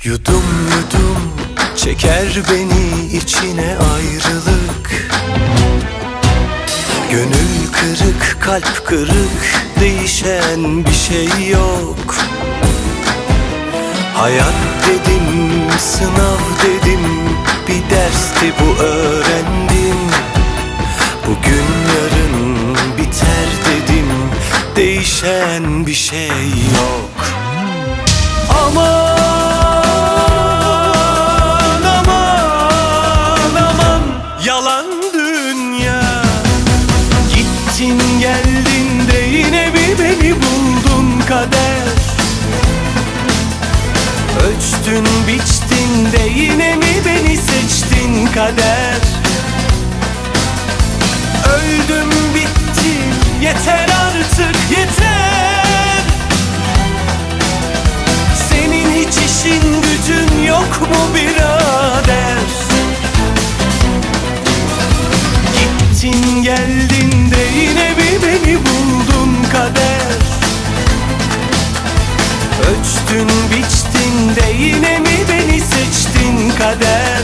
Yudum yudum çeker beni içine ayrılık. Gönül kırık, kalp kırık, değişen bir şey yok. Hayat dedim, sınav dedim, bir dersti bu öğrendim. Bugün yarın biter dedim, değişen bir şey yok. Aman aman aman, yalan dünya. Gittin geldin de yine bir beni buldun kader. Ölçtün biçtin de yine mi beni seçtin kader. Öldüm bittim, yeter artık yeter. Senin hiç işin gücün yok mu birader? Gittin geldin de yine mi beni buldun kader. Ölçtün biçtin de yine mi beni seçtin kader.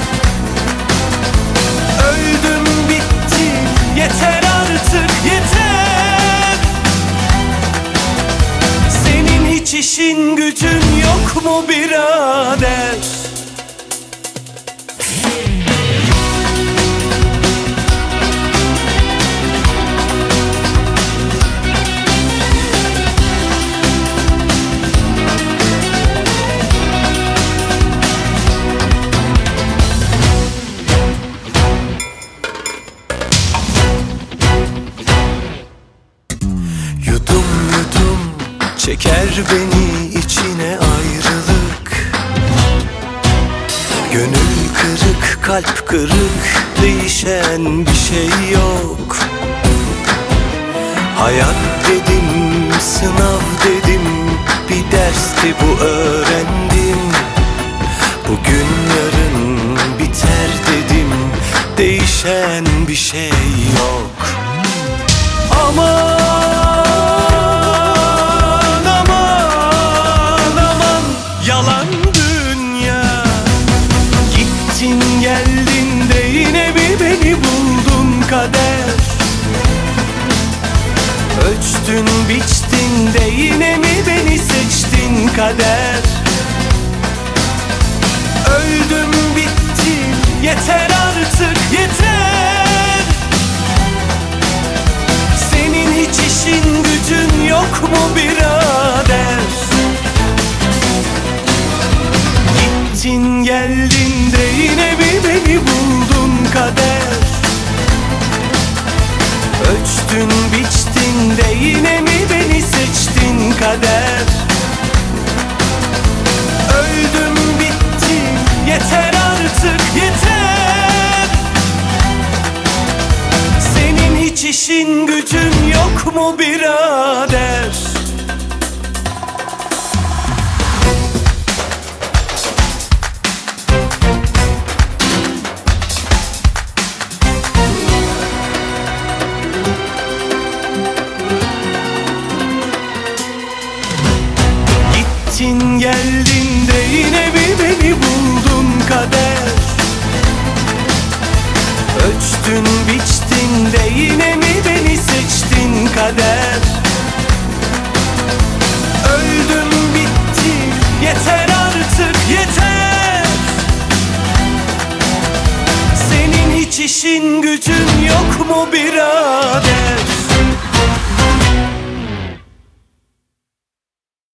Öldüm bittim, yeter artık yeter. Senin hiç işin gücün yok mu birader? Yudum yudum çeker beni içine ayrılık. Gönül kırık, kalp kırık, değişen bir şey yok. Hayat dedim, sınav dedim, bir dersti bu öğrendim. Bugün yarın biter dedim, değişen bir şey yok. Aman aman aman, yalan dünya. Gittin geldin de yine mi beni buldun kader. Ölçtün biçtin de yine mi beni seçtin kader. Öldüm bittim, yeter artık yeter. Senin hiç işin gücün yok mu birader? Gittin geldin de yine mi beni buldun kader. Ölçtün biçtin de yine mi beni seçtin kader. Öldüm bittim, yeter artık yeter. Senin hiç işin gücün yok mu birader? Gittin geldin de yine mi beni buldun kader. Ölçtün biçtin de yine mi beni seçtin kader. Öldüm bittim, yeter artık yeter. Senin hiç işin gücün yok mu birader?